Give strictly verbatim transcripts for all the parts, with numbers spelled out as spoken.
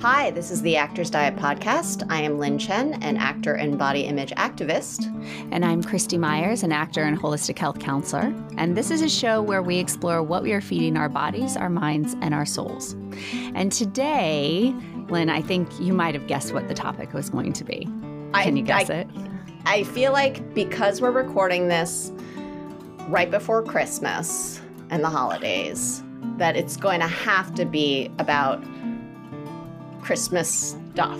Hi, this is the Actors Diet Podcast. I am Lynn Chen, an actor and body image activist. And I'm Christy Myers, an actor and holistic health counselor. And this is a show where we explore what we are feeding our bodies, our minds, and our souls. And today, Lynn, I think you might have guessed what the topic was going to be. Can I, you guess I, it? I feel like because we're recording this right before Christmas and the holidays, that it's going to have to be about Christmas stuff.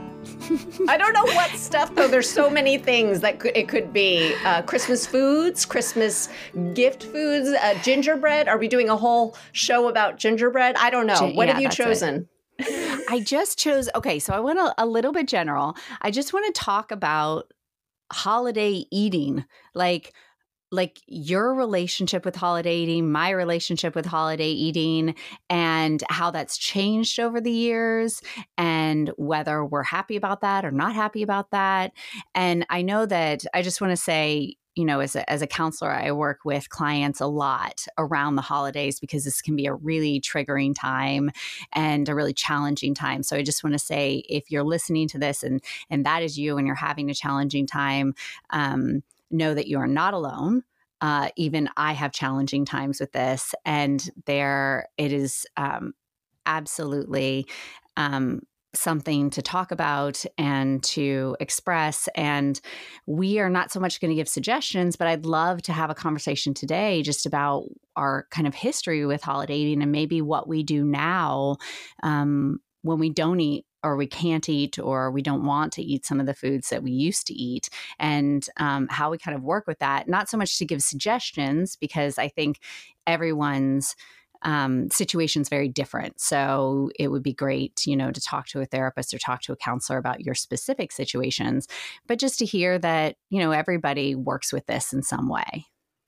I don't know what stuff, though. There's so many things that could, it could be. Uh, Christmas foods, Christmas gift foods, uh, gingerbread. Are we doing a whole show about gingerbread? I don't know. Gin- what yeah, have you that's chosen? I just chose, okay, so I went a, a little bit general. I just want to talk about holiday eating, like like your relationship with holiday eating, my relationship with holiday eating, and how that's changed over the years, and whether we're happy about that or not happy about that. And I know that I just want to say, you know, as a, as a counselor, I work with clients a lot around the holidays because this can be a really triggering time and a really challenging time. So I just want to say, if you're listening to this and and that is you and you're having a challenging time, um, know that you are not alone. Uh, even I have challenging times with this, and there it is um, absolutely um, something to talk about and to express. And we are not so much going to give suggestions, but I'd love to have a conversation today just about our kind of history with holiday eating and maybe what we do now um, when we don't eat, or we can't eat, or we don't want to eat some of the foods that we used to eat, and um, how we kind of work with that. Not so much to give suggestions, because I think everyone's um, situation is very different. So it would be great, you know, to talk to a therapist or talk to a counselor about your specific situations, but just to hear that, you know, everybody works with this in some way.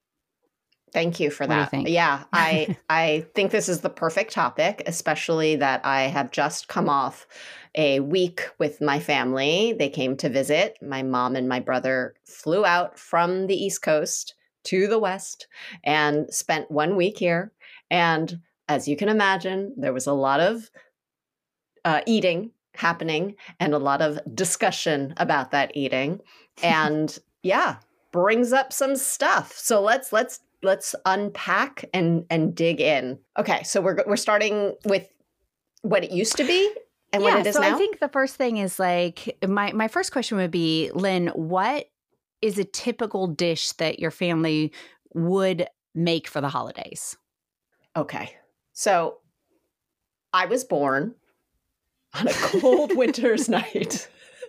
Thank you for What do you that. think? Yeah, I I think this is the perfect topic, especially that I have just come off a week with my family. They came to visit. My mom and my brother flew out from the East Coast to the West and spent one week here. And as you can imagine, there was a lot of uh, eating happening and a lot of discussion about that eating. And yeah, brings up some stuff. So let's let's let's unpack and and dig in. Okay, so we're we're starting with what it used to be and yeah, what it is so now. I think the first thing is like, my, my first question would be, Lynn, what is a typical dish that your family would make for the holidays? Okay, so I was born on a cold winter's night,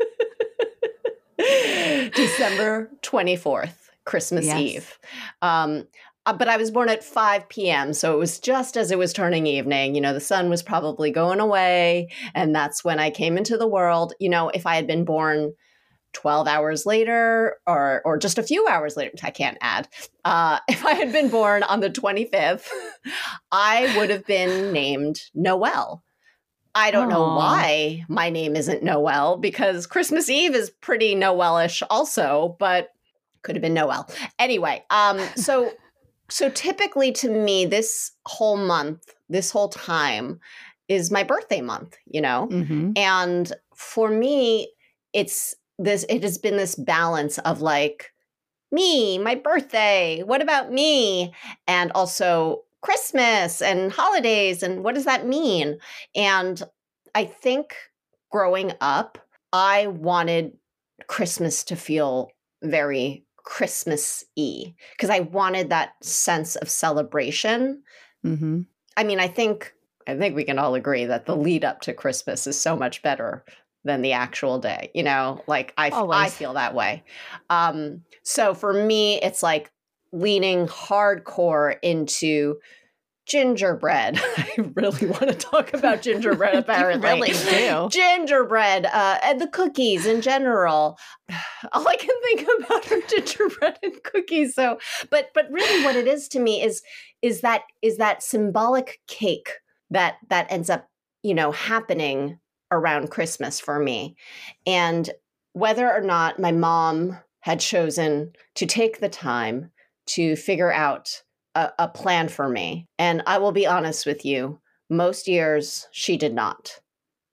December twenty-fourth, Christmas Yes. Eve. Um, uh, but I was born at five p.m., so it was just as it was turning evening. You know, the sun was probably going away, and that's when I came into the world. You know, if I had been born twelve hours later or or just a few hours later, I can't add. Uh, if I had been born on the twenty-fifth, I would have been named Noel. I don't know Aw. why my name isn't Noel, because Christmas Eve is pretty Noelish also, but could have been Noel. Anyway, um, so so typically to me, this whole month, this whole time is my birthday month, you know? Mm-hmm. And for me, it's this, it has been this balance of like, me, my birthday, what about me? And also Christmas and holidays, and what does that mean? And I think growing up, I wanted Christmas to feel very Christmas-y because I wanted that sense of celebration. Mm-hmm. I mean, I think I think we can all agree that the lead up to Christmas is so much better than the actual day. You know, like I, Always. I feel that way. Um, so for me, it's like leaning hardcore into gingerbread. I really want to talk about gingerbread, apparently. You really do. Gingerbread, uh, and the cookies in general. All I can think about are gingerbread and cookies. So, but but really what it is to me is is that is that symbolic cake that that ends up, you know, happening around Christmas for me. And whether or not my mom had chosen to take the time to figure out a, a plan for me. And I will be honest with you, most years she did not.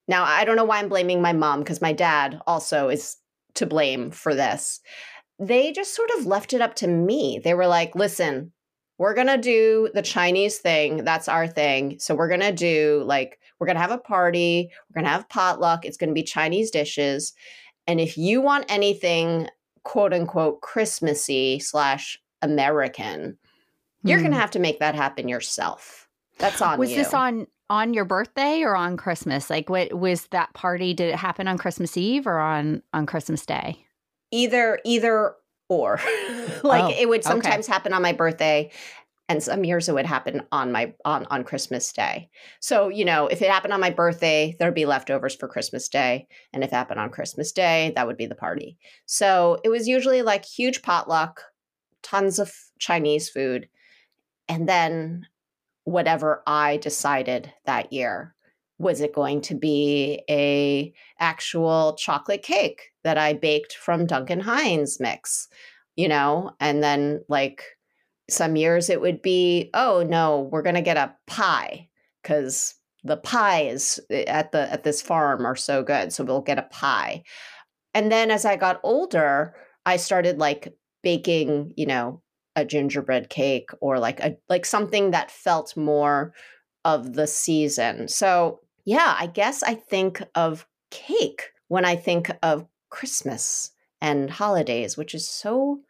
Now, I don't know why I'm blaming my mom, because my dad also is to blame for this. They just sort of left it up to me. They were like, listen, we're going to do the Chinese thing. That's our thing. So we're going to do like, we're going to have a party. We're going to have potluck. It's going to be Chinese dishes. And if you want anything, quote unquote, Christmassy slash American, you're Hmm. going to have to make that happen yourself. That's on Was you. this on on your birthday or on Christmas? Like, what was that party? Did it happen on Christmas Eve or on on Christmas Day? Either, either or. Like Oh, it would okay. sometimes happen on my birthday, and some years it would happen on my on on Christmas Day. So, you know, if it happened on my birthday, there'd be leftovers for Christmas Day, and if it happened on Christmas Day, that would be the party. So, it was usually like huge potluck, tons of Chinese food, and then whatever I decided that year. Was it going to be a actual chocolate cake that I baked from Duncan Hines mix, you know? And then like some years it would be, oh no, we're going to get a pie because the pies at the at this farm are so good, so we'll get a pie. And then as I got older, I started like baking, you know, a gingerbread cake or like a like something that felt more of the season. So yeah, I guess I think of cake when I think of Christmas and holidays, which is so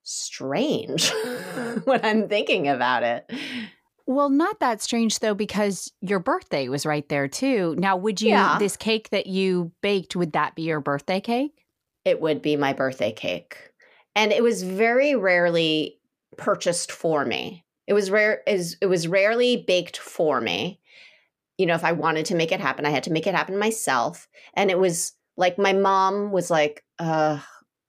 strange when I'm thinking about it. Well, not that strange though, because your birthday was right there too. Now, would you, Yeah. this cake that you baked, would that be your birthday cake? It would be my birthday cake. And it was very rarely purchased for me. It was rare is it was rarely baked for me. You know, if I wanted to make it happen, I had to make it happen myself. And it was like my mom was like, uh,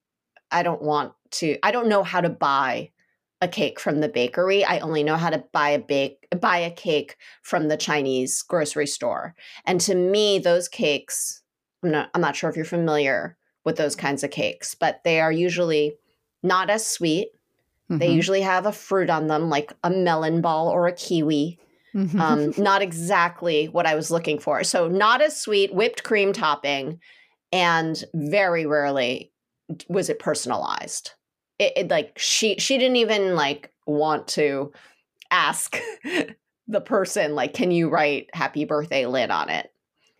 I don't want to, I don't know how to buy a cake from the bakery. I only know how to buy a bake, buy a cake from the Chinese grocery store. And to me, those cakes, I'm not, I'm not sure if you're familiar with those kinds of cakes, but they are usually not as sweet. They Mhm. usually have a fruit on them, like a melon ball or a kiwi. Mhm. Um, not exactly what I was looking for. So not as sweet, whipped cream topping, and very rarely was it personalized. It, it like she she didn't even like want to ask the person like, can you write "Happy Birthday, Lynn" on it?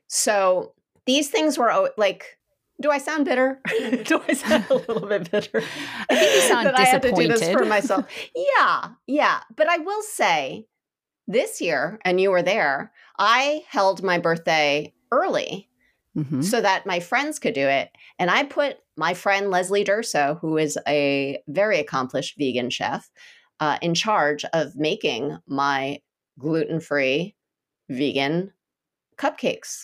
So these things were al- like. Do I sound bitter? Do I sound a little bit bitter? I think you sound that I had to do this disappointed. for myself. Yeah, yeah. But I will say, this year, and you were there, I held my birthday early Mhm. so that my friends could do it. And I put my friend Leslie Durso, who is a very accomplished vegan chef, uh, in charge of making my gluten-free vegan cupcakes.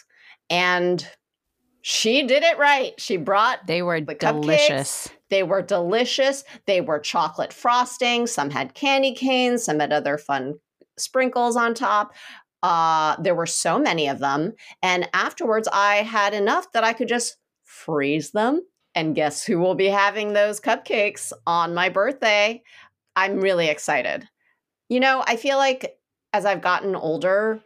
And she did it right. She brought They were the delicious. cupcakes. They were delicious. They were chocolate frosting. Some had candy canes. Some had other fun sprinkles on top. Uh, there were so many of them. And afterwards, I had enough that I could just freeze them. And guess who will be having those cupcakes on my birthday? I'm really excited. You know, I feel like as I've gotten older,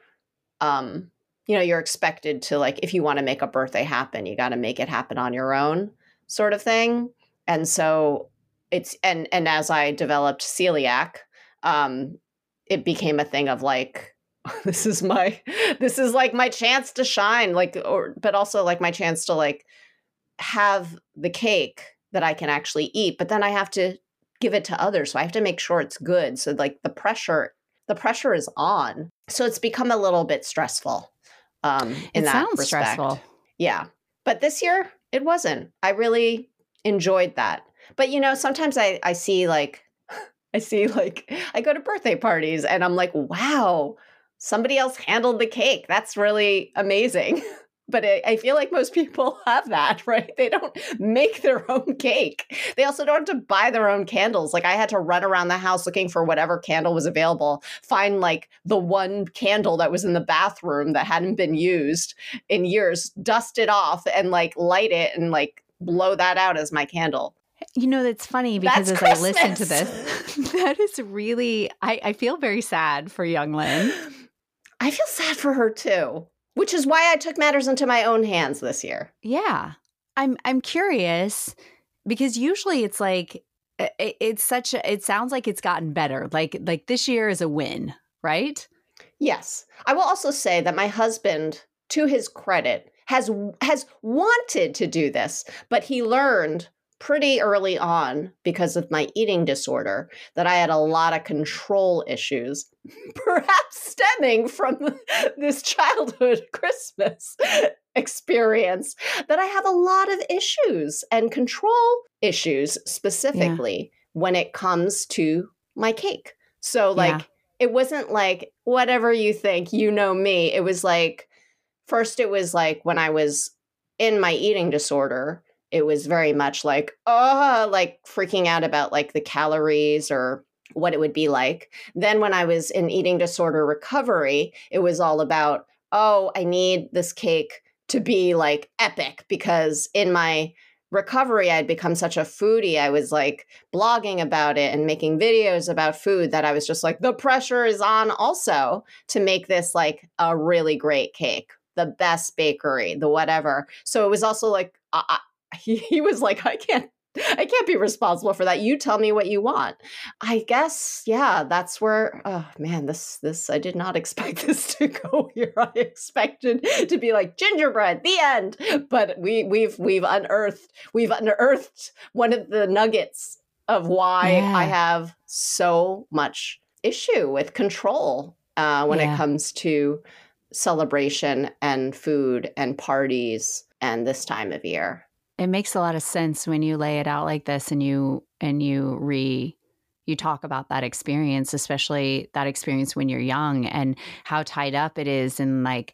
um, you know, you're expected to like, if you want to make a birthday happen, you got to make it happen on your own sort of thing. And so it's, and, and as I developed celiac, um, it became a thing of like, this is my, this is like my chance to shine, like, or, but also like my chance to like have the cake that I can actually eat, but then I have to give it to others. So I have to make sure it's good. So like the pressure, the pressure is on. So it's become a little bit stressful. Um, in It that sounds respect. stressful. Yeah. But this year it wasn't. I really enjoyed that. But you know, sometimes I, I see like, I see like, I go to birthday parties and I'm like, wow, somebody else handled the cake. That's really amazing. But I, I feel like most people have that, right? They don't make their own cake. They also don't have to buy their own candles. Like I had to run around the house looking for whatever candle was available, find like the one candle that was in the bathroom that hadn't been used in years, dust it off and like light it and like blow that out as my candle. You know, that's funny because That's as I listen to Christmas. this, that is really, I, I feel very sad for young Lynn. I feel sad for her too. Which is why I took matters into my own hands this year. Yeah. I'm I'm curious because usually it's like it, it's such a, it sounds like it's gotten better. Like like this year is a win, right? Yes. I will also say that my husband, to his credit, has has wanted to do this, but he learned pretty early on, because of my eating disorder, that I had a lot of control issues, perhaps stemming from this childhood Christmas experience, that I have a lot of issues and control issues specifically yeah. when it comes to my cake. So like, yeah. it wasn't like, whatever you think, you know me. It was like, first it was like when I was in my eating disorder, it was very much like, oh, like freaking out about like the calories or what it would be like. Then when I was in eating disorder recovery, it was all about, oh, I need this cake to be like epic, because in my recovery, I'd become such a foodie. I was like blogging about it and making videos about food that I was just like, the pressure is on also to make this like a really great cake, the best bakery, the whatever. So it was also like, I, He, he was like, I can't, I can't be responsible for that. You tell me what you want. I guess, yeah, that's where, oh man, this, this, I did not expect this to go here. I expected to be like gingerbread, the end. But we, we've, we've unearthed, we've unearthed one of the nuggets of why yeah. I have so much issue with control uh, when yeah. it comes to celebration and food and parties and this time of year. It makes a lot of sense when you lay it out like this and you and you re you talk about that experience, especially that experience when you're young and how tied up it is in like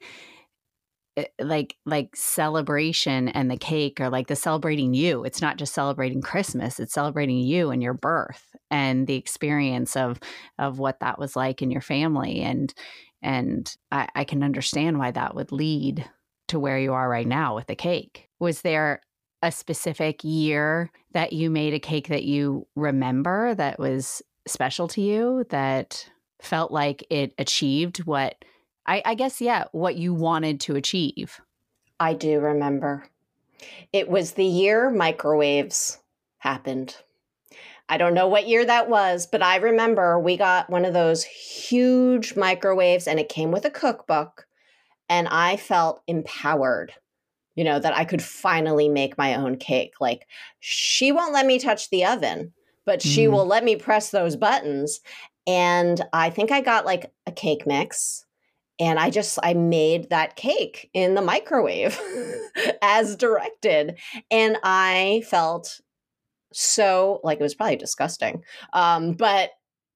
like like celebration and the cake, or like the celebrating you. It's not just celebrating Christmas, it's celebrating you and your birth and the experience of of what that was like in your family. And and I, I can understand why that would lead to where you are right now with the cake. Was there a specific year that you made a cake that you remember that was special to you, that felt like it achieved what, I, I guess, yeah, what you wanted to achieve? I do remember. It was the year microwaves happened. I don't know what year that was, but I remember we got one of those huge microwaves and it came with a cookbook, and I felt empowered. You know, that I could finally make my own cake. Like, she won't let me touch the oven, but she mm. will let me press those buttons. And I think I got like a cake mix, and I just, I made that cake in the microwave as directed. And I felt so, like, it was probably disgusting. Um, but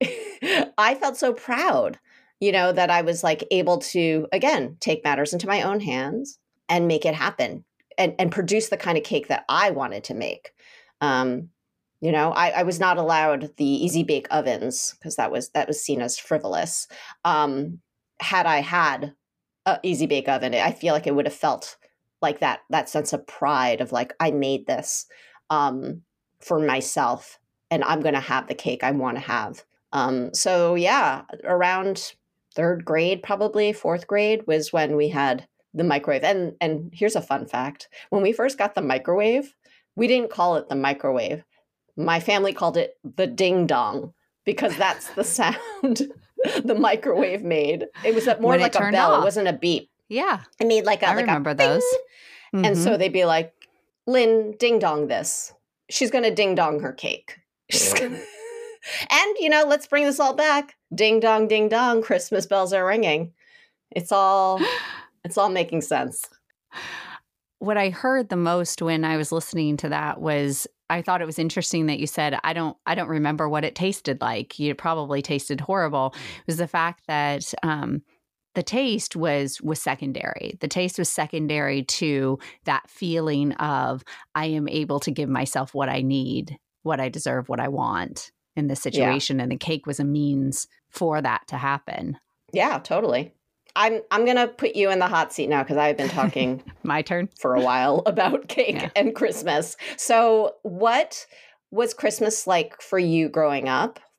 I felt so proud, you know, that I was like able to, again, take matters into my own hands and make it happen and, and produce the kind of cake that I wanted to make. Um, you know, I, I was not allowed the easy bake ovens because that was that was seen as frivolous. Um, had I had an easy bake oven, I feel like it would have felt like that that sense of pride of like, I made this um, for myself, and I'm going to have the cake I want to have. Um, so yeah, around third grade, probably fourth grade, was when we had the microwave. And and here's a fun fact. When we first got the microwave, we didn't call it the microwave. My family called it the ding dong, because that's the sound the microwave made. It was more when like a bell. Off. It wasn't a beep. Yeah. It made like a I like remember a those. Mm-hmm. And so they'd be like, Lynn, ding dong this. She's going to ding dong her cake. She's gonna... And, you know, let's bring this all back. Ding dong, ding dong, Christmas bells are ringing. It's all... It's all making sense. What I heard the most when I was listening to that was, I thought it was interesting that you said, I don't I don't remember what it tasted like. You probably tasted horrible. It was the fact that um, the taste was was secondary. The taste was secondary to that feeling of, I am able to give myself what I need, what I deserve, what I want in this situation. Yeah. And the cake was a means for that to happen. Yeah, totally. I'm I'm going to put you in the hot seat now because I've been talking my turn for a while about cake yeah. and Christmas. So what was Christmas like for you growing up?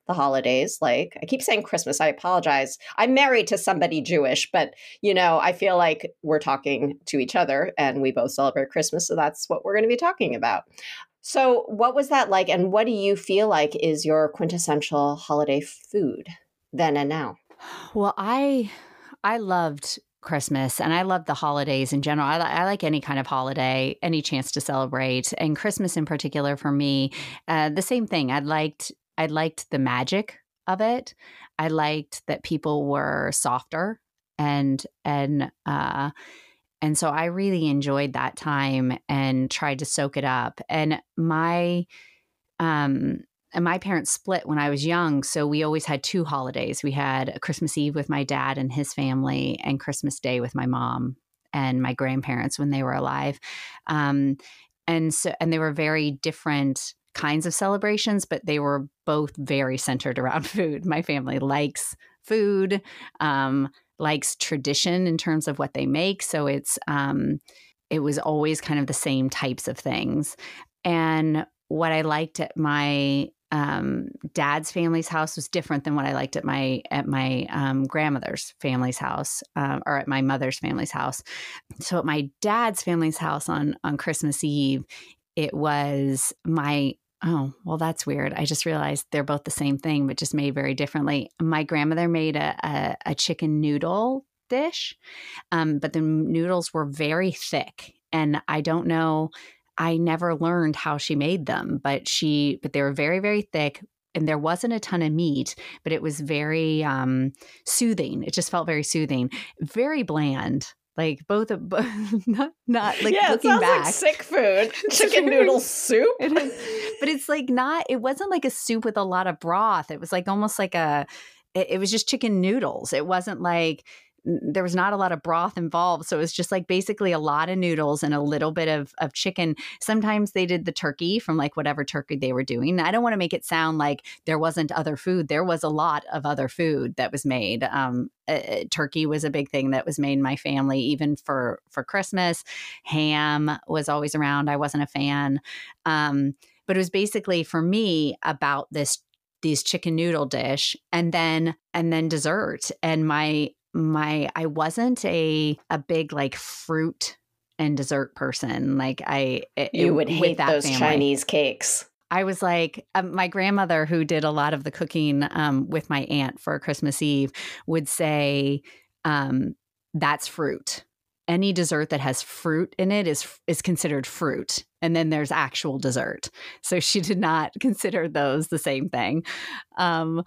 the holidays. Like, I keep saying Christmas. I apologize. I'm married to somebody Jewish, but, you know, I feel like we're talking to each other and we both celebrate Christmas. So that's what we're going to be talking about. So what was that like? And what do you feel like is your quintessential holiday food then and now? Well, I I loved Christmas and I love the holidays in general. I, li- I like any kind of holiday, any chance to celebrate, and Christmas in particular for me. Uh, the same thing. I liked I liked the magic of it. I liked that people were softer and and uh, and so I really enjoyed that time and tried to soak it up. And my um, and my parents split when I was young. So we always had two holidays. We had a Christmas Eve with my dad and his family, and Christmas Day with my mom and my grandparents when they were alive. Um, and so, and they were very different kinds of celebrations, but they were both very centered around food. My family likes food, um, likes tradition in terms of what they make. So it's, um, it was always kind of the same types of things. And what I liked at my um, dad's family's house was different than what I liked at my at my um, grandmother's family's house, uh, or at my mother's family's house. So at my dad's family's house on on Christmas Eve, it was my oh well that's weird. I just realized they're both the same thing, but just made very differently. My grandmother made a a, a chicken noodle dish, um, but the noodles were very thick, and I don't know. I never learned how she made them, but she, but they were very, very thick, and there wasn't a ton of meat, but it was very um, soothing. It just felt very soothing, very bland. Like both of, not, not like yeah, looking it sounds back. like sick food. Chicken noodle soup. It is, but it's like not, it wasn't like a soup with a lot of broth. It was like almost like a, it, it was just chicken noodles. It wasn't like, there was not a lot of broth involved. So it was just like basically a lot of noodles and a little bit of, of chicken. Sometimes they did the turkey from like whatever turkey they were doing. I don't want to make it sound like there wasn't other food. There was a lot of other food that was made. Um, uh, turkey was a big thing that was made in my family, even for, for Christmas. Ham was always around. I wasn't a fan. Um, but it was basically for me about this, these chicken noodle dish and then, and then dessert. And my, my I wasn't a a big like fruit and dessert person. Like I it, you would hate those family. Chinese cakes. I was like um, my grandmother, who did a lot of the cooking um, with my aunt for Christmas Eve, would say um, that's fruit. Any dessert that has fruit in it is is considered fruit, and then there's actual dessert. So she did not consider those the same thing. Um,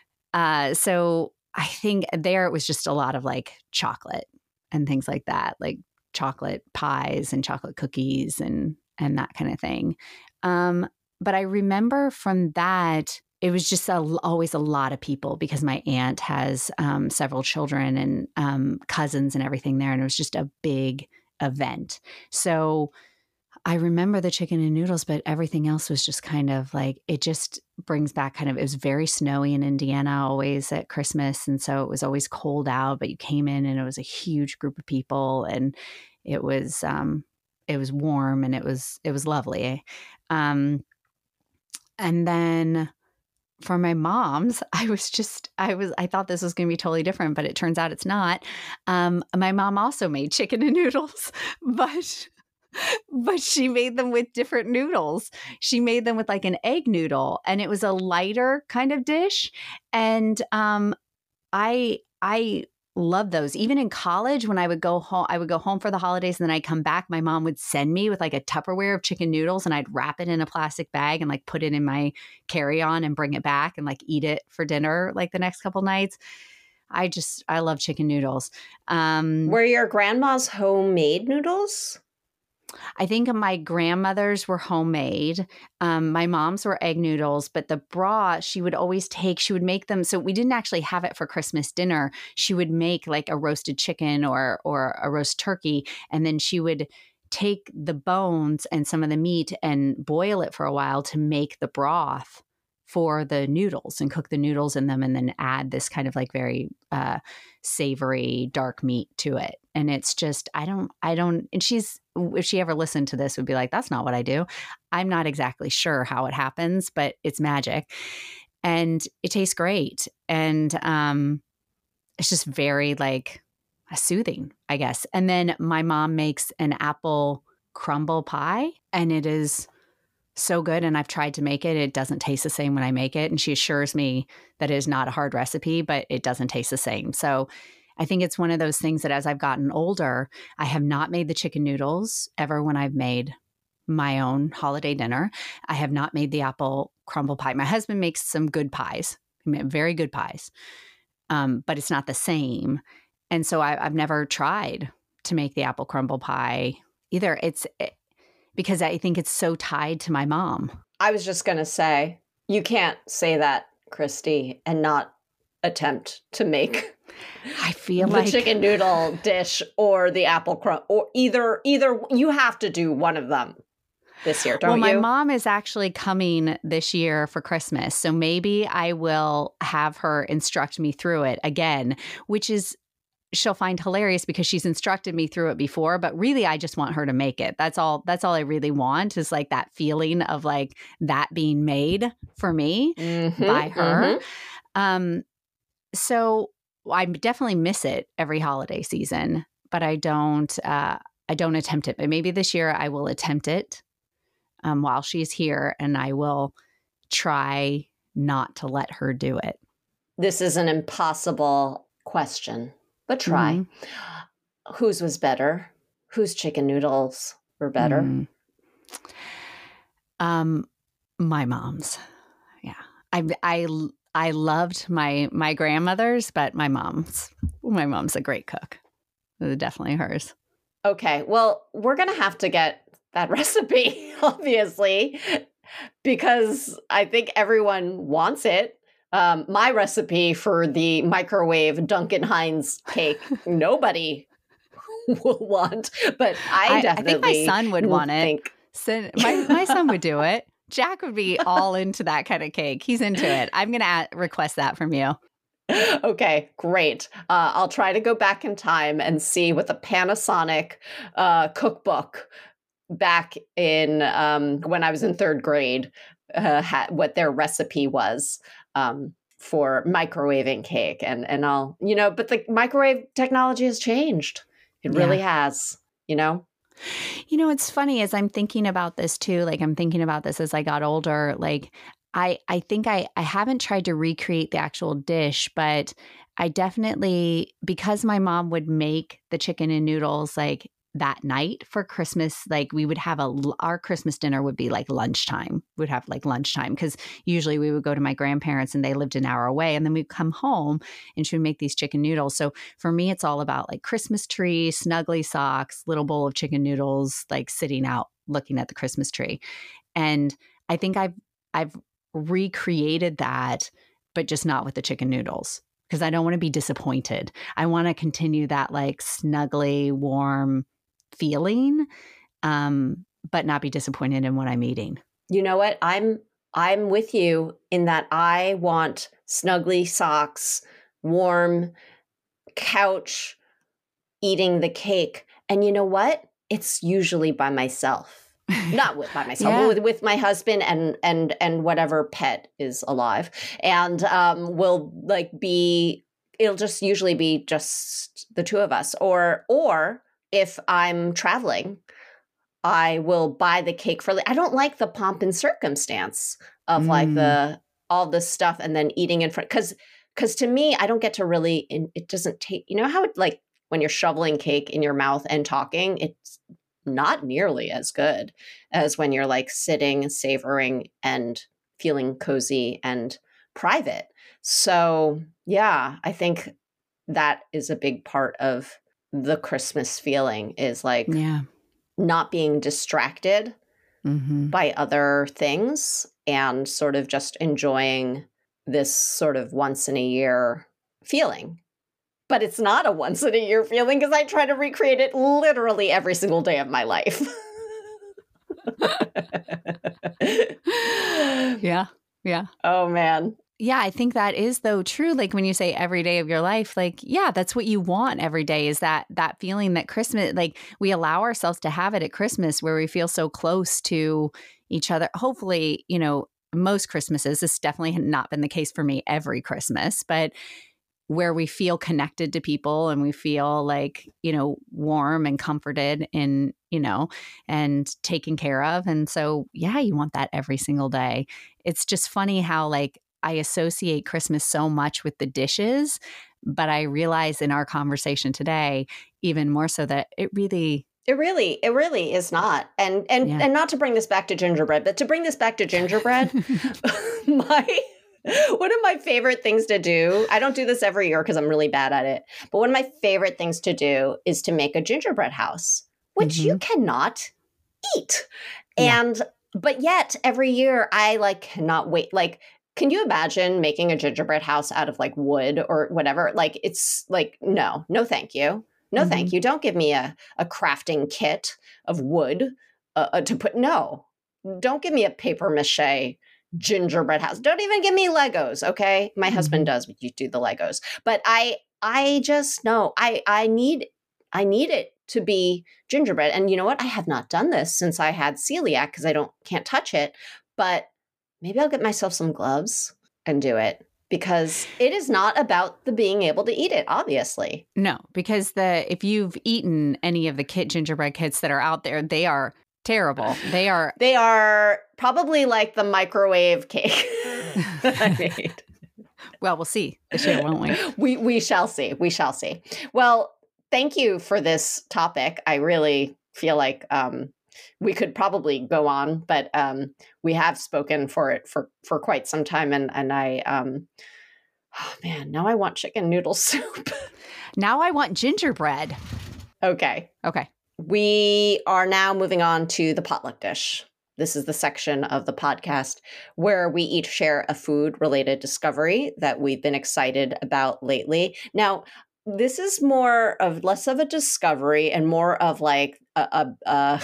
uh, so. I think there it was just a lot of like chocolate and things like that, like chocolate pies and chocolate cookies and and that kind of thing. Um, but I remember from that, it was just a, always a lot of people because my aunt has um, several children and um, cousins and everything there. And it was just a big event. So I remember the chicken and noodles, but everything else was just kind of like, it just brings back kind of, it was very snowy in Indiana always at Christmas. And so it was always cold out, but you came in and it was a huge group of people and it was, um, it was warm and it was, it was lovely. Um, and then for my mom's, I was just, I was, I thought this was going to be totally different, but it turns out it's not. Um, my mom also made chicken and noodles, but but she made them with different noodles. She made them with like an egg noodle, and it was a lighter kind of dish. And um, I I love those. Even in college, when I would go home, I would go home for the holidays, and then I'd come back. My mom would send me with like a Tupperware of chicken noodles, and I'd wrap it in a plastic bag and like put it in my carry-on and bring it back and like eat it for dinner like the next couple nights. I just I love chicken noodles. Um, Were your grandma's homemade noodles? I think my grandmother's were homemade. Um, my mom's were egg noodles, but the broth she would always take, she would make them. So we didn't actually have it for Christmas dinner. She would make like a roasted chicken or or a roast turkey, and then she would take the bones and some of the meat and boil it for a while to make the broth for the noodles and cook the noodles in them and then add this kind of like very uh, savory dark meat to it. And it's just, I don't, I don't, and she's, if she ever listened to this would be like, that's not what I do. I'm not exactly sure how it happens, but it's magic. and it tastes great. And um, it's just very like soothing, I guess. And then my mom makes an apple crumble pie, and it is so good. And I've tried to make it. It doesn't taste the same when I make it. And she assures me that it is not a hard recipe, but it doesn't taste the same. So I think it's one of those things that as I've gotten older, I have not made the chicken noodles ever when I've made my own holiday dinner. I have not made the apple crumble pie. My husband makes some good pies, very good pies, um, but it's not the same. And so I, I've never tried to make the apple crumble pie either. It's it, because I think it's so tied to my mom. I was just going to say, you can't say that, Christy, and not attempt to make I feel the like chicken noodle dish or the apple crumb, or either, either you have to do one of them this year, don't well, my you? mom is actually coming this year for Christmas. So maybe I will have her instruct me through it again, which is she'll find hilarious because she's instructed me through it before, but really I just want her to make it. That's all, that's all I really want is like that feeling of like that being made for me mm-hmm, by her. Mm-hmm. Um, so I definitely miss it every holiday season, but I don't, uh, I don't attempt it. But maybe this year I will attempt it um, while she's here, and I will try not to let her do it. This is an impossible question, but try. Mm-hmm. Whose was better? Whose chicken noodles were better? Mm. Um, my mom's. Yeah, I, I, I loved my my grandmother's, but my mom's. My mom's a great cook. Definitely hers. Okay, well, we're gonna have to get that recipe, obviously, because I think everyone wants it. Um, my recipe for the microwave Duncan Hines cake, nobody will want, but I, I definitely I think my son would want it. Think... So my, my son would do it. Jack would be all into that kind of cake. He's into it. I'm going to request that from you. Okay, great. Uh, I'll try to go back in time and see what the Panasonic uh, cookbook back in um, when I was in third grade, uh, had, what their recipe was um, for microwaving cake. And, and I'll, you know, but the microwave technology has changed. It really yeah. has, you know? You know, it's funny as I'm thinking about this too, like I'm thinking about this as I got older, like I, I think I, I haven't tried to recreate the actual dish, but I definitely, because my mom would make the chicken and noodles like that night for Christmas, like we would have a, our Christmas dinner would be like lunchtime. We'd have like lunchtime because usually we would go to my grandparents and they lived an hour away, and then we'd come home and she would make these chicken noodles. So for me, it's all about like Christmas tree, snuggly socks, little bowl of chicken noodles, like sitting out looking at the Christmas tree. And I think I've, I've recreated that, but just not with the chicken noodles because I don't want to be disappointed. I want to continue that like snuggly, warm feeling, um, but not be disappointed in what I'm eating. You know what? I'm I'm with you in that I want snuggly socks, warm couch, eating the cake. And you know what? It's usually by myself. Not with by myself, yeah. but with, with my husband and and and whatever pet is alive. And um will like be it'll just usually be just the two of us. Or or if I'm traveling, I will buy the cake for I don't like the pomp and circumstance of mm. like the all this stuff and then eating in front because because to me, I don't get to really it doesn't take you know how it like when you're shoveling cake in your mouth and talking, it's not nearly as good as when you're like sitting, savoring and feeling cozy and private. So yeah, I think that is a big part of the Christmas feeling is like yeah. not being distracted mm-hmm. by other things and sort of just enjoying this sort of once in a year feeling. But it's not a once in a year feeling because I try to recreate it literally every single day of my life. yeah. Yeah. Oh, man. Yeah, I think that is, though, true. Like when you say every day of your life, like, yeah, that's what you want every day is that that feeling that Christmas, like we allow ourselves to have it at Christmas where we feel so close to each other. Hopefully, you know, most Christmases, this definitely had not been the case for me every Christmas, but where we feel connected to people and we feel like, you know, warm and comforted in, you know, and taken care of. And so, yeah, you want that every single day. It's just funny how like I associate Christmas so much with the dishes, but I realize in our conversation today, even more so that it really It really, it really is not. And and Yeah. and not to bring this back to gingerbread, but to bring this back to gingerbread, my one of my favorite things to do, I don't do this every year because I'm really bad at it, but one of my favorite things to do is to make a gingerbread house, which you Mhm. cannot eat. Yeah. And but yet every year I like cannot wait. Like, can you imagine making a gingerbread house out of like wood or whatever? Like, it's like, no, no, thank you. No, thank Mhm. you. Don't give me a, a crafting kit of wood uh, uh, to put. No, don't give me a paper mache gingerbread house. Don't even give me Legos. Okay. My husband Mhm. does, but you do the Legos. But I, I just know I, I need, I need it to be gingerbread. And you know what? I have not done this since I had celiac because I don't, can't touch it. But maybe I'll get myself some gloves and do it because it is not about the being able to eat it, obviously. No, because the if you've eaten any of the kit gingerbread kits that are out there, they are terrible. They are They are probably like the microwave cake that I made. Well, we'll see this year, won't we? we we shall see. We shall see. Well, thank you for this topic. I really feel like um, we could probably go on, but um, we have spoken for it for for quite some time, and and I. Um, Oh man, now I want chicken noodle soup. Now I want gingerbread. Okay. Okay. We are now moving on to the potluck dish. This is the section of the podcast where we each share a food related discovery that we've been excited about lately. Now, this is more of less of a discovery and more of like a, a, a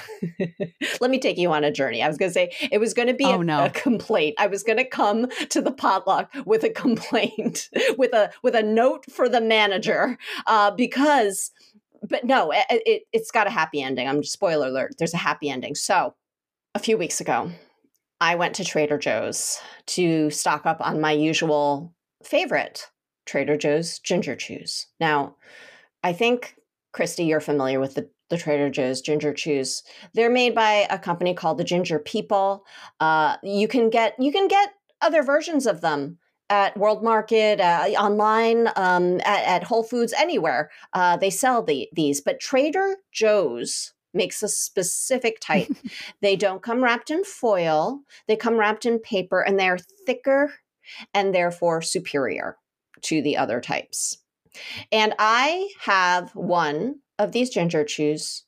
let me take you on a journey. I was going to say it was going to be Oh, a, no. a complaint. I was going to come to the potluck with a complaint, with a with a note for the manager, uh, because, but no, it, it, it's got a happy ending. I'm spoiler alert. There's a happy ending. So a few weeks ago, I went to Trader Joe's to stock up on my usual favorite, Trader Joe's Ginger Chews. Now, I think, Christy, you're familiar with the, the Trader Joe's Ginger Chews. They're made by a company called the Ginger People. Uh, you can get you can get other versions of them at World Market, uh, online, um, at, at Whole Foods, anywhere. Uh, they sell the, these, but Trader Joe's makes a specific type. They don't come wrapped in foil. They come wrapped in paper, and they're thicker and therefore superior to the other types. And I have one of these ginger chews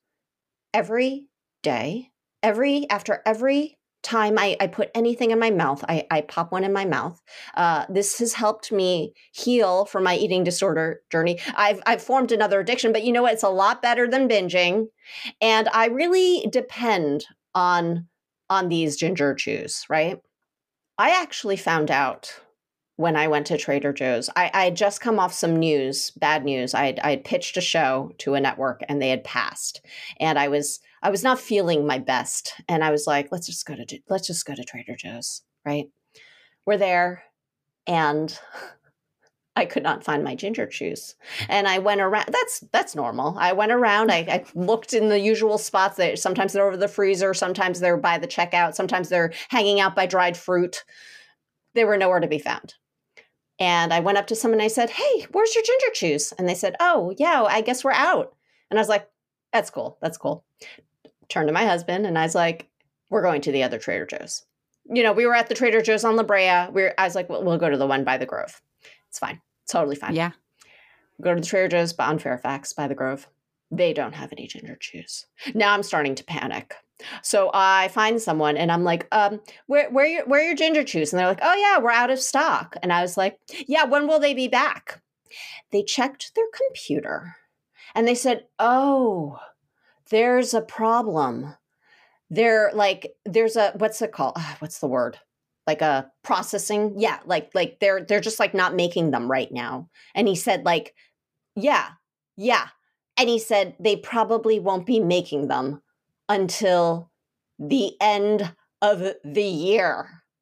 every day. Every after every time I, I put anything in my mouth, I, I pop one in my mouth. Uh, this has helped me heal from my eating disorder journey. I've I've formed another addiction, but you know what? It's a lot better than binging. And I really depend on on these ginger chews, right? I actually found out when I went to Trader Joe's. I I had just come off some news, bad news. I I had pitched a show to a network and they had passed, and I was I was not feeling my best, and I was like, let's just go to let's just go to Trader Joe's, right? We're there, and I could not find my ginger chews, and I went around. That's that's normal. I went around. I, I looked in the usual spots. That sometimes they're over the freezer, sometimes they're by the checkout, sometimes they're hanging out by dried fruit. They were nowhere to be found. And I went up to someone and I said, hey, where's your ginger chews? And they said, oh, yeah, I guess we're out. And I was like, that's cool. That's cool. Turned to my husband and I was like, we're going to the other Trader Joe's. You know, we were at the Trader Joe's on La Brea. We were, I was like, well, we'll go to the one by the Grove. It's fine. Totally fine. Yeah. Go to the Trader Joe's on Fairfax by the Grove. They don't have any ginger chews. Now I'm starting to panic. So I find someone and I'm like, um, where, where, are your, where are your ginger chews? And they're like, oh yeah, we're out of stock. And I was like, yeah, when will they be back? They checked their computer and they said, oh, there's a problem. They're like, there's a, what's it called? Uh, what's the word? Like a processing. Yeah. Like, like they're, they're just like not making them right now. And he said like, yeah, yeah. And he said they probably won't be making them until the end of the year.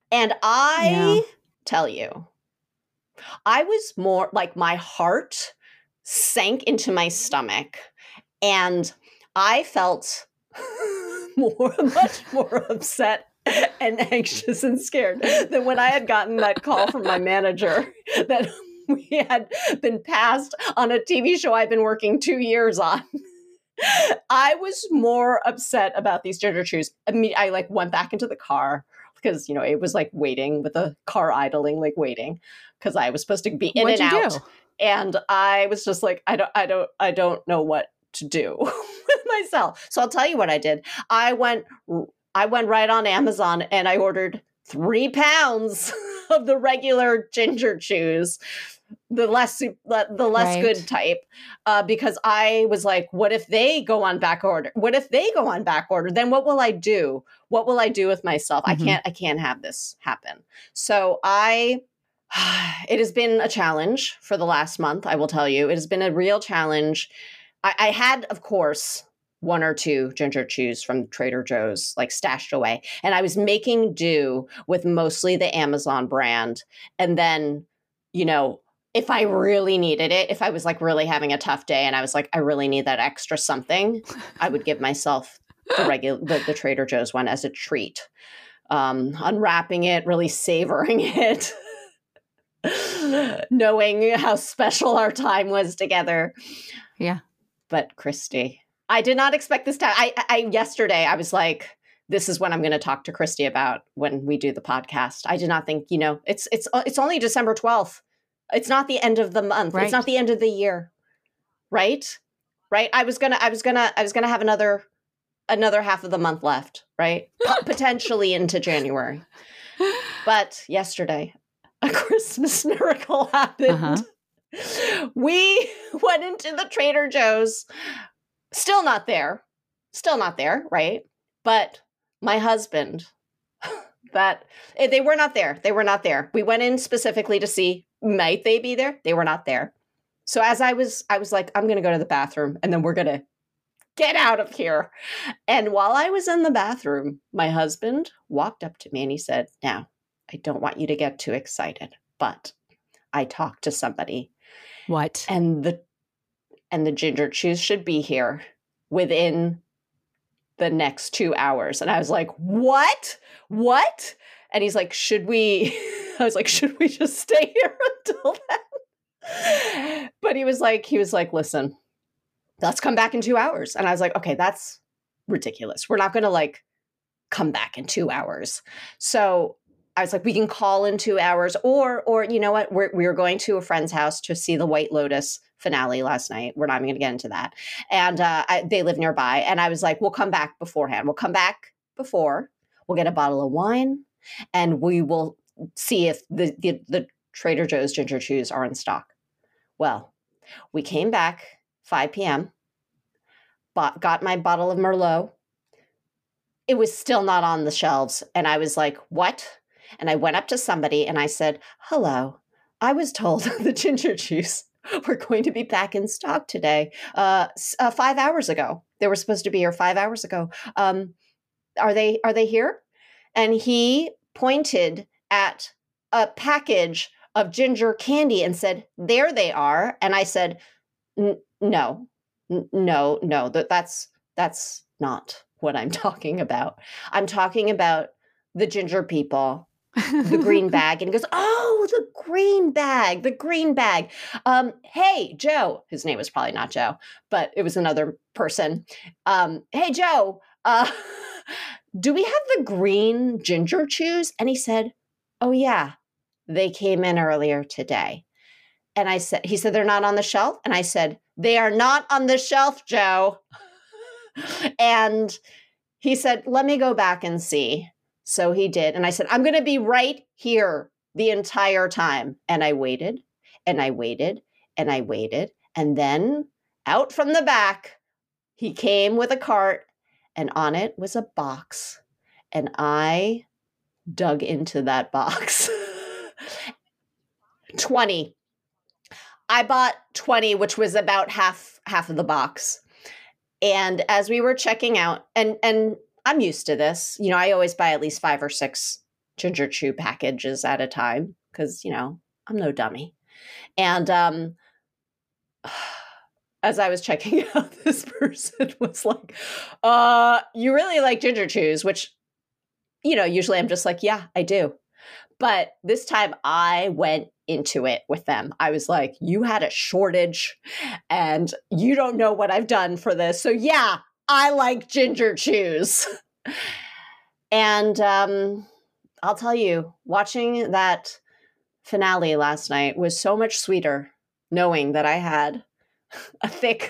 And I Yeah. tell you, I was more like my heart sank into my stomach and I felt more, much more upset and anxious and scared than when I had gotten that call from my manager that we had been passed on a T V show I've been working two years on. I was more upset about these ginger chews. I mean, I like went back into the car because, you know, it was like waiting with the car idling, like waiting because I was supposed to be in What'd and you out. do? And I was just like, I don't, I don't, I don't know what to do with myself. So I'll tell you what I did. I went, I went right on Amazon and I ordered three pounds of the regular ginger chews, the less the less Right. good type, uh, because I was like, what if they go on back order? What if they go on back order? Then what will I do? What will I do with myself? Mhm. I can't, I can't have this happen. So I, it has been a challenge for the last month. I will tell you, it has been a real challenge. I, I had, of course, one or two ginger chews from Trader Joe's, like stashed away. And I was making do with mostly the Amazon brand. And then, you know, if I really needed it, if I was like really having a tough day and I was like, I really need that extra something, I would give myself the regular, the, the Trader Joe's one as a treat. Um, unwrapping it, really savoring it, knowing how special our time was together. Yeah. But Christy, I did not expect this time. I, I yesterday I was like, this is what I'm going to talk to Christy about when we do the podcast. I did not think, you know, it's it's it's only December twelfth. It's not the end of the month. Right. It's not the end of the year. Right? Right? I was going to I was going to I was going to have another another half of the month left, right? P- potentially into January. But yesterday, a Christmas miracle happened. Uh-huh. We went into the Trader Joe's. Still not there. Still not there, right? But my husband, that they were not there. They were not there. We went in specifically to see, might they be there? They were not there. So as I was, I was like, I'm going to go to the bathroom and then we're going to get out of here. And while I was in the bathroom, my husband walked up to me and he said, now, I don't want you to get too excited, but I talked to somebody. What? And the and the ginger chews should be here within the next two hours. And I was like, what? What? And he's like, should we, I was like, should we just stay here until then? But he was like, he was like, listen, let's come back in two hours. And I was like, okay, that's ridiculous. We're not going to like come back in two hours. So I was like, we can call in two hours or, or, you know what? We're, we were going to a friend's house to see the White Lotus finale last night. We're not even going to get into that. And uh, I, they live nearby. And I was like, we'll come back beforehand. We'll come back before. We'll get a bottle of wine and we will see if the, the, the Trader Joe's ginger chews are in stock. Well, we came back five p.m., bought, got my bottle of Merlot. It was still not on the shelves. And I was like, what? And I went up to somebody and I said, hello, I was told the ginger chews were going to be back in stock today. Uh, uh, five hours ago. They were supposed to be here five hours ago. Um, are they, are they here? And he pointed at a package of ginger candy and said, there they are. And I said, no, N- no, no, that that's, that's not what I'm talking about. I'm talking about the ginger people, the green bag. And he goes, oh, the green bag, the green bag. Um, hey, Joe, his name was probably not Joe, but it was another person. Um, hey, Joe, uh, do we have the green ginger chews? And he said, oh, yeah, they came in earlier today. And I said, he said, they're not on the shelf. And I said, they are not on the shelf, Joe. And he said, let me go back and see. So he did. And I said, I'm going to be right here the entire time. And I waited and I waited and I waited. And then out from the back, he came with a cart and on it was a box. And I dug into that box. twenty. I bought twenty, which was about half half of the box. And as we were checking out, and and I'm used to this, you know, I always buy at least five or six ginger chew packages at a time because, you know, I'm no dummy. And um, as I was checking out, this person was like, uh, you really like ginger chews, which, you know, usually I'm just like, yeah, I do. But this time I went into it with them. I was like, you had a shortage and you don't know what I've done for this. So yeah, I like ginger chews. And um, I'll tell you, watching that finale last night was so much sweeter knowing that I had a thick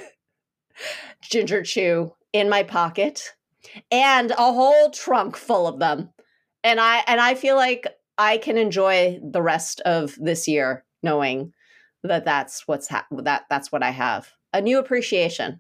ginger chew in my pocket and a whole trunk full of them. And I and I feel like I can enjoy the rest of this year knowing that that's what's ha- that that's what I have. A new appreciation.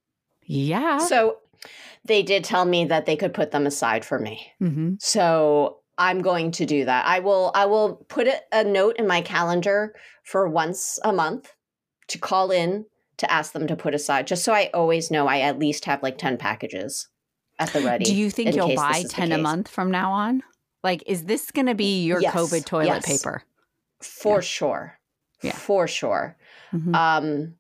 Yeah. So they did tell me that they could put them aside for me. Mm-hmm. So I'm going to do that. I will I will put a, a note in my calendar for once a month to call in to ask them to put aside, just so I always know I at least have like ten packages at the ready. Do you think you'll buy ten a month from now on? Like, is this going to be your yes, COVID toilet yes. paper? For yeah. sure. Yeah. For sure. Mm-hmm. Um,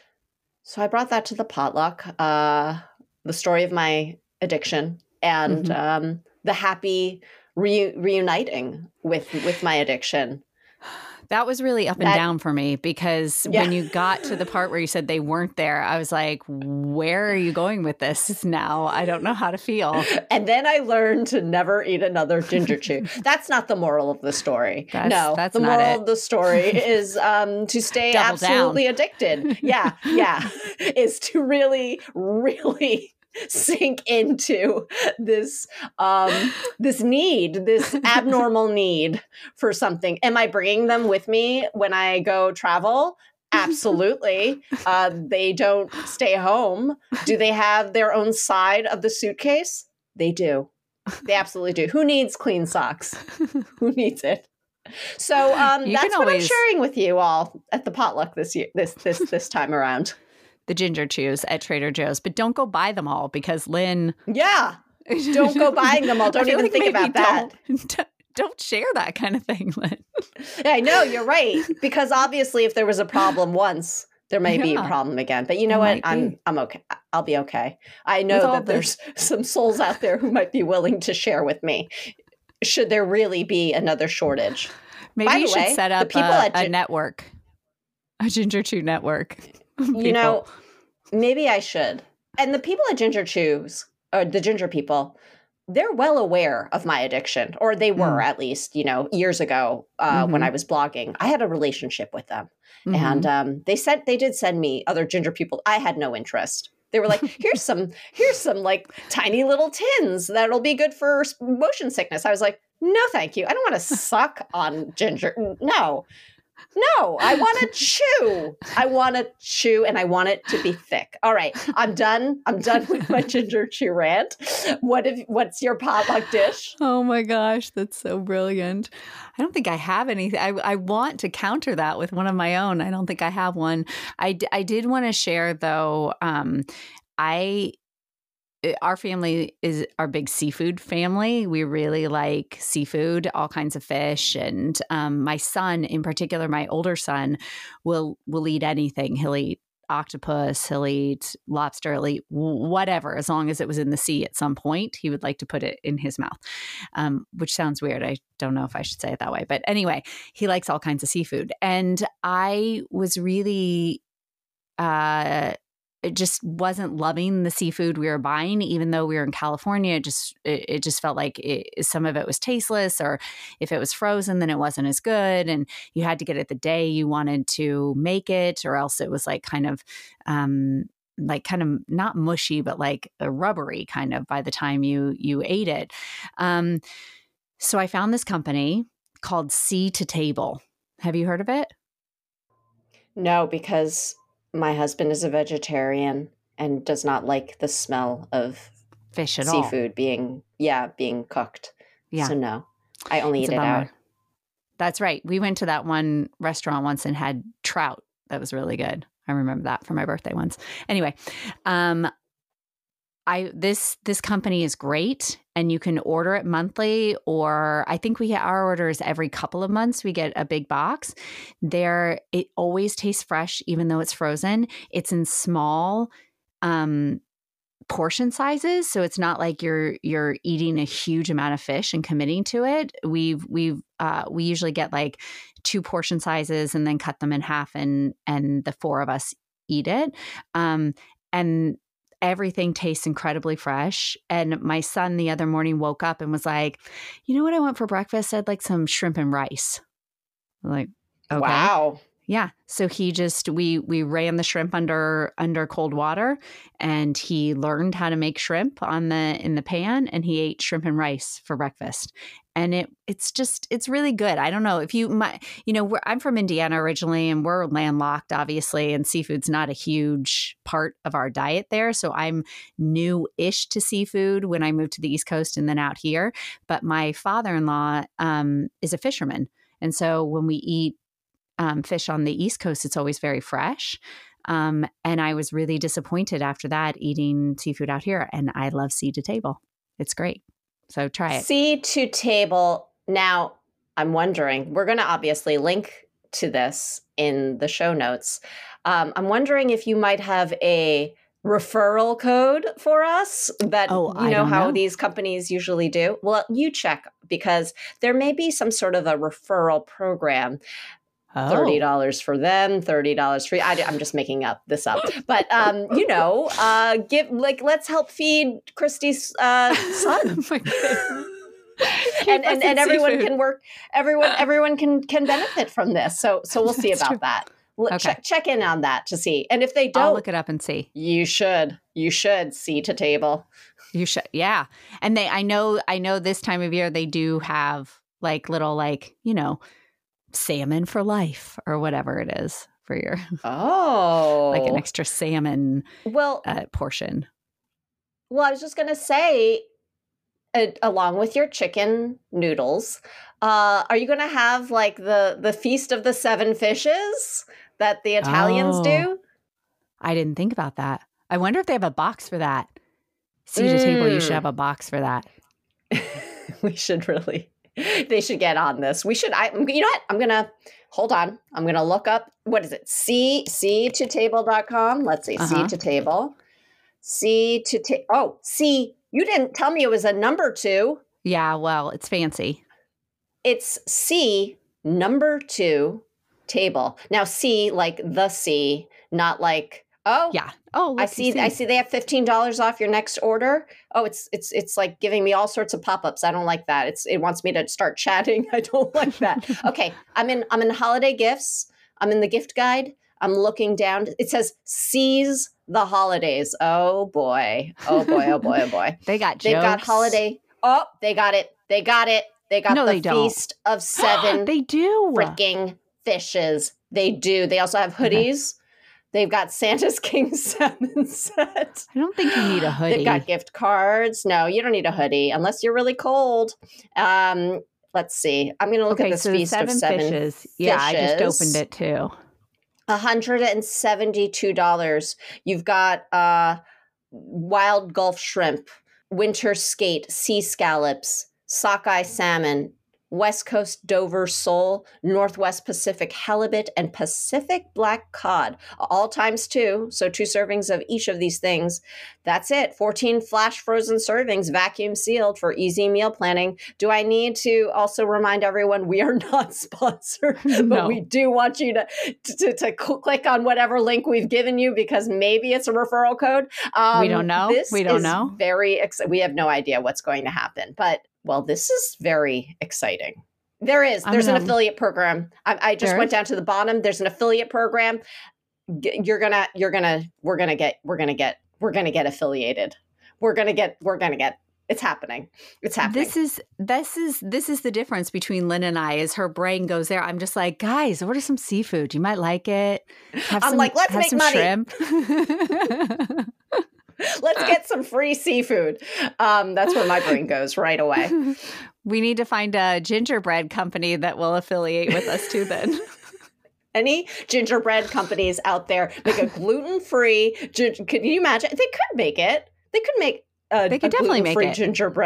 so I brought that to the potluck, uh, the story of my addiction and mm-hmm. um, the happy re- reuniting with, with my addiction. That was really up and that, down for me because yeah. when you got to the part where you said they weren't there, I was like, where are you going with this now? I don't know how to feel. And then I learned to never eat another ginger chew. That's not the moral of the story. That's, no, that's the not moral it. of the story is um, to stay Double absolutely down. addicted. Yeah, yeah. Is to really, really sink into this um this need, this abnormal need for something. Am I bringing them with me when I go travel? Absolutely. Uh, they don't stay home. Do they have their own side of the suitcase? They do. They absolutely do. Who needs clean socks? Who needs it? So um, that's what always... I'm sharing with you all at the potluck this year, this this this time around. The ginger chews at Trader Joe's, but don't go buy them all because Lynn. Yeah, don't go buying them all. Don't even like think about that. Don't, don't share that kind of thing, Lynn. I know, you're right. Because obviously, if there was a problem once, there may yeah. be a problem again. But you know there what? I'm I'm okay. I'll be okay. I know that there's some souls out there who might be willing to share with me. Should there really be another shortage? Maybe By you the should way, set up people a, at Gin- a network, a ginger chew network. You know, maybe I should. And the people at Ginger Chews, or the ginger people, they're well aware of my addiction, or they were mm. at least, you know, years ago uh, mm-hmm. when I was blogging. I had a relationship with them. Mm-hmm. And um, they said they did send me other ginger people. I had no interest. They were like, here's some, here's some like tiny little tins that'll be good for motion sickness. I was like, no, thank you. I don't want to suck on ginger. No. No, I want to chew. I want to chew and I want it to be thick. All right, I'm done. I'm done with my ginger chew rant. What if? What's your potluck dish? Oh my gosh, that's so brilliant. I don't think I have anything. I, I want to counter that with one of my own. I don't think I have one. I, I did want to share though. Um, I Our family is our big seafood family. We really like seafood, all kinds of fish. And um, my son, in particular, my older son, will will eat anything. He'll eat octopus, he'll eat lobster, he'll eat whatever, as long as it was in the sea at some point. He would like to put it in his mouth, um, which sounds weird. I don't know if I should say it that way. But anyway, he likes all kinds of seafood. And I was really... Uh, it just wasn't loving the seafood we were buying, even though we were in California. It just, it, it just felt like it, some of it was tasteless, or if it was frozen, then it wasn't as good. And you had to get it the day you wanted to make it, or else it was like kind of, um, like kind of not mushy, but like a rubbery kind of by the time you, you ate it. Um, so I found this company called Sea to Table. Have you heard of it? No, because my husband is a vegetarian and does not like the smell of fish at seafood all. Seafood being, yeah, being cooked. Yeah. So no, I only it's eat it out. That's right. We went to that one restaurant once and had trout. That was really good. I remember that for my birthday once. Anyway, um, I this this company is great. and you can order it monthly, or I think we get our orders every couple of months. We get a big box. There, it always tastes fresh, even though it's frozen. It's in small um, portion sizes, so it's not like you're you're eating a huge amount of fish and committing to it. We've we've uh, we usually get like two portion sizes and then cut them in half, and and the four of us eat it. Um, and everything tastes incredibly fresh. And my son the other morning woke up and was like, you know what I want for breakfast? I'd like some shrimp and rice. I'm like, okay. Wow. Yeah. So he just, we, we ran the shrimp under, under cold water, and he learned how to make shrimp on the, in the pan, and he ate shrimp and rice for breakfast. And it, it's just, it's really good. I don't know if you might, you know, we're, I'm from Indiana originally, and we're landlocked, obviously, and seafood's not a huge part of our diet there. So I'm new-ish to seafood when I moved to the East Coast and then out here. But my father-in-law um, is a fisherman. And so when we eat um, fish on the East Coast, it's always very fresh. Um, and I was really disappointed after that eating seafood out here. And I love Sea to Table. It's great. So try it. Sea to Table. Now, I'm wondering, we're going to obviously link to this in the show notes. Um, I'm wondering if you might have a referral code for us that, oh, you I know, don't how know. these companies usually do. Well, you check, because there may be some sort of a referral program. Oh. thirty dollars for them, thirty dollars for you. I, I'm just making up this up. But, um, you know, uh, give like, let's help feed Christy's uh, son. Oh my God. and and, and everyone seafood. can work, everyone everyone can can benefit from this. So so we'll see That's about true. that. L- Okay. Check, check in on that to see. And if they I'll don't, look it up and see. you should. You should Sea to Table. You should. Yeah. And they, I know, I know this time of year they do have like little, like, you know, salmon for life or whatever it is for your, Oh. like an extra salmon Well, uh, portion. well, I was just going to say, uh, along with your chicken noodles, uh, are you going to have like the, the Feast of the Seven Fishes that the Italians Oh. do? I didn't think about that. I wonder if they have a box for that. Sea to Table, you should Mm. have a box for that. We should really, they should get on this. We should, I, you know what? I'm going to, hold on. I'm going to look up, what is it? C, C to table dot com. Let's see. Uh-huh. C to table. C to table. Oh, C, you didn't tell me it was a number two. Yeah, well, it's fancy. It's C number two table. Now C, like the C, not like, oh, Yeah. Oh, I look, you see, I see they have fifteen dollars off your next order. Oh, it's it's it's like giving me all sorts of pop-ups. I don't like that. It's it wants me to start chatting. I don't like that. Okay, I'm in I'm in holiday gifts. I'm in the gift guide. I'm looking down. It says seize the holidays. Oh boy. Oh boy. Oh boy. Oh boy. They got They've got jokes. holiday. Oh, they got it. They got it. They got No, the they don't. Feast of Seven They do. freaking fishes. They do. They also have Okay. hoodies. They've got Santa's King Salmon set. I don't think you need a hoodie. They've got gift cards. No, you don't need a hoodie unless you're really cold. Um, let's see. I'm going to look okay, at this so the Feast seven of Seven fishes. Yeah, I just Fishes. opened it too. one hundred seventy-two dollars. You've got uh, wild Gulf shrimp, winter skate, sea scallops, sockeye salmon, West Coast Dover sole, Northwest Pacific halibut, and Pacific black cod. All times two, so two servings of each of these things. That's it. fourteen flash frozen servings, vacuum sealed for easy meal planning. Do I need to also remind everyone we are not sponsored, but No. we do want you to, to, to click on whatever link we've given you, because maybe it's a referral code. Um, We don't know. This We don't is know. Very ex- we have no idea what's going to happen, but well, this is very exciting. There is. I'm There's an gonna- affiliate program. I, I just There went is? down to the bottom. There's an affiliate program. G- You're gonna. You're gonna. We're gonna get. We're gonna get. We're gonna get affiliated. We're gonna get. We're gonna get. It's happening. It's happening. This is this is this is the difference between Lynn and I. Is her brain goes there. I'm just like, guys, order some seafood. You might like it. Have I'm some, like, let's have make some money. shrimp. Let's get some free seafood. Um, that's where my brain goes right away. We need to find a gingerbread company that will affiliate with us too. Then Any gingerbread companies out there make a gluten-free? Gin- could you imagine? They could make it. They could make a, They could a definitely make gluten-free it. gingerbread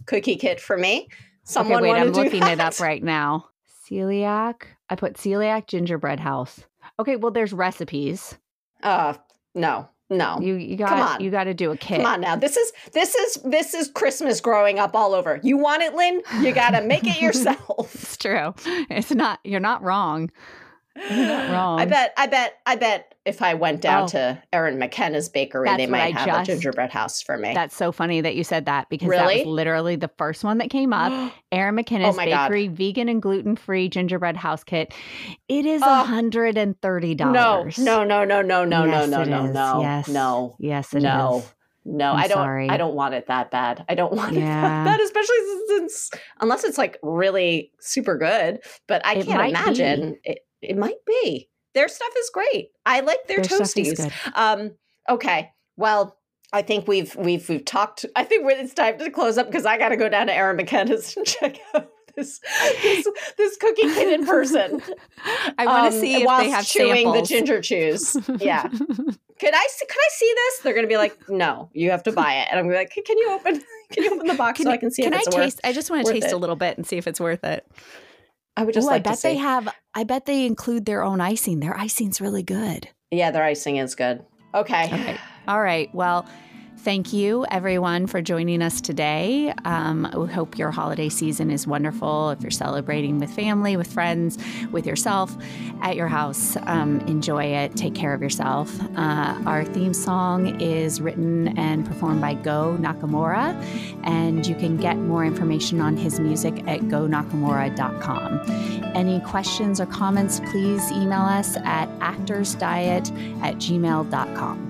cookie kit for me. Someone okay, wait, I'm do looking that? it up right now. Celiac. I put celiac gingerbread house. Okay, well, there's recipes. Uh, no, no. You you got Come on. you got to do a kit. Come on now. This is this is this is Christmas growing up all over. You want it, Lynn? You got to make it yourself. It's true. It's not. You're not wrong. You're not wrong. I bet. I bet. I bet. If I went down Oh. to Erin McKenna's bakery, That's they what might I have just- a gingerbread house for me. That's so funny that you said that because Really? that was literally the first one that came up. Erin McKenna's Oh my God. Bakery vegan and gluten-free gingerbread house kit. It is Oh. one hundred thirty no, dollars. no, no, no, no, no, Yes, no, it no, is. no, Yes. no, Yes, it is. no. No, I'm I don't. sorry. I don't want it that bad. I don't want it Yeah. that bad, especially since unless it's like really super good. But I It can't might imagine it. It might be. Their stuff is great. I like their, Their stuff is toasties. good. Um. Okay. Well, I think we've we've we've talked. I think it's time to close up because I got to go down to Erin McKenna's and check out this this, this cookie kit in person. I want to Um, see if whilst they have chewing samples. the ginger chews. Yeah. Could I see, could I see this? They're going to be like, no, you have to buy it. And I'm going to be like, can you open, can you open the box Can so you- I can see Can if I it's taste? worth? I just want to worth taste it. a little bit and see if it's worth it. I would just Ooh, like I bet to see. they have. I bet they include their own icing. Their icing's really good. Yeah, their icing is good. Okay. Okay. All right. Well, thank you, everyone, for joining us today. Um, we hope your holiday season is wonderful. If you're celebrating with family, with friends, with yourself at your house, um, enjoy it. Take care of yourself. Uh, our theme song is written and performed by Go Nakamura, and you can get more information on his music at go nakamura dot com. Any questions or comments, please email us at actorsdiet at gmail dot com.